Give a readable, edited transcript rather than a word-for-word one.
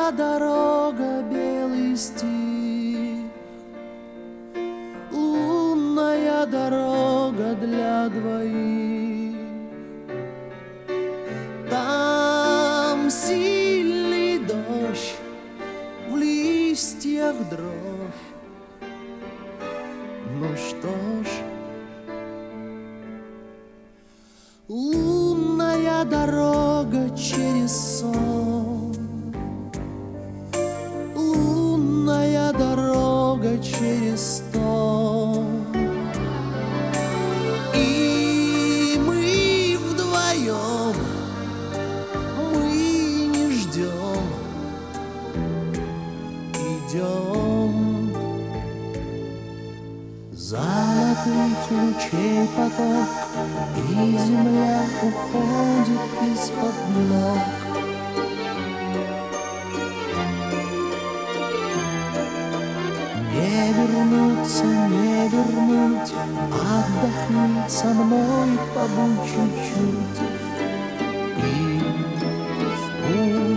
дорога, белый стих, лунная дорога для двоих. Там сильный дождь, в листьях дрожь. Ну что ж, лунная дорога через сон, лунная дорога через стон. И мы вдвоем, мы не ждем, идем. Золотых лучей поток, и земля уходит из-под ног. Не вернуться, не вернуть, отдохни со мной, побудь чуть-чуть. И в путь